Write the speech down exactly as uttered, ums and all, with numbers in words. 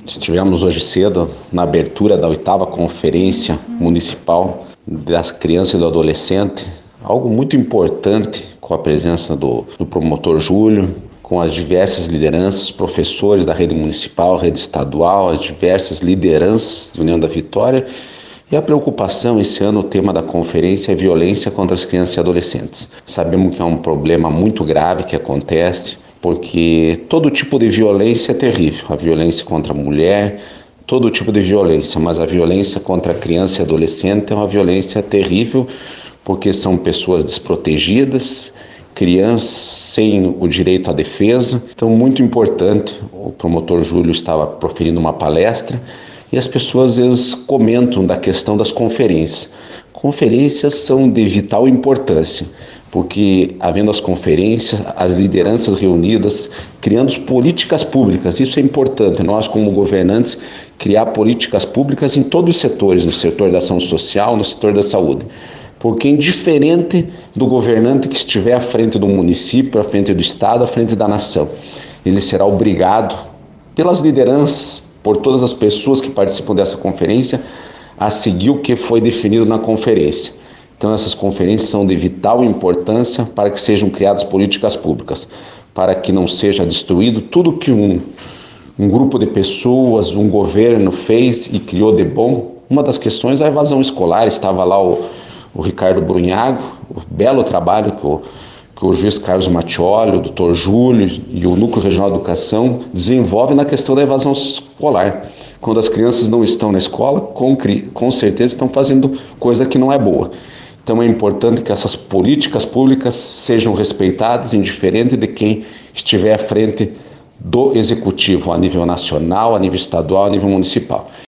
Estivemos hoje cedo na abertura da oitava Conferência Municipal das Crianças e do Adolescente, algo muito importante com a presença do, do promotor Júlio, com as diversas lideranças, professores da rede municipal, rede estadual, as diversas lideranças de União da Vitória. E a preocupação, esse ano, o tema da conferência é violência contra as crianças e adolescentes. Sabemos que é um problema muito grave que acontece, porque todo tipo de violência é terrível. A violência contra a mulher, todo tipo de violência, mas a violência contra a criança e adolescente é uma violência terrível, porque são pessoas desprotegidas, crianças sem o direito à defesa. Então, muito importante, o promotor Júlio estava proferindo uma palestra e as pessoas às vezes comentam da questão das conferências. Conferências são de vital importância, porque havendo as conferências, as lideranças reunidas, criando políticas públicas, isso é importante, nós como governantes, criar políticas públicas em todos os setores, no setor da ação social, no setor da saúde. Porque indiferente do governante que estiver à frente do município, à frente do estado, à frente da nação, ele será obrigado pelas lideranças, por todas as pessoas que participam dessa conferência, a seguir o que foi definido na conferência. Então essas conferências são de vital importância para que sejam criadas políticas públicas, para que não seja destruído tudo que um, um grupo de pessoas, um governo fez e criou de bom. Uma das questões é a evasão escolar, estava lá o, o Ricardo Brunhago, o belo trabalho que o que o juiz Carlos Mattioli, o doutor Júlio e o Núcleo Regional de Educação desenvolvem na questão da evasão escolar. Quando as crianças não estão na escola, com, com certeza estão fazendo coisa que não é boa. Então é importante que essas políticas públicas sejam respeitadas, indiferente de quem estiver à frente do executivo, a nível nacional, a nível estadual, a nível municipal.